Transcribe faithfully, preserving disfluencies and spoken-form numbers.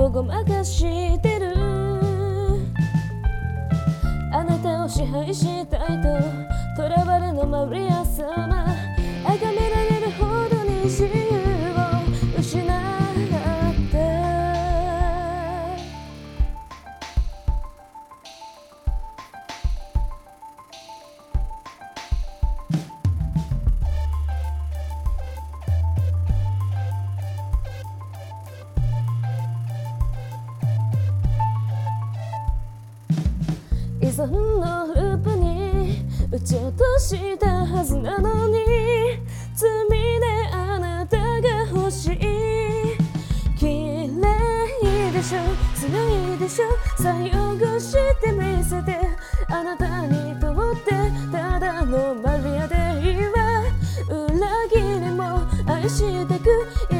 をごまかしてる。あなたを支配したいと囚われのマリア様、崇められるほどに自由を失った。依存のループに打ち落としたはずなのに、罪であなたが欲しい。綺麗でしょ、強いでしょ、さよごしてみせて。あなたにとってただのマリアでいいわ。裏切りも愛してく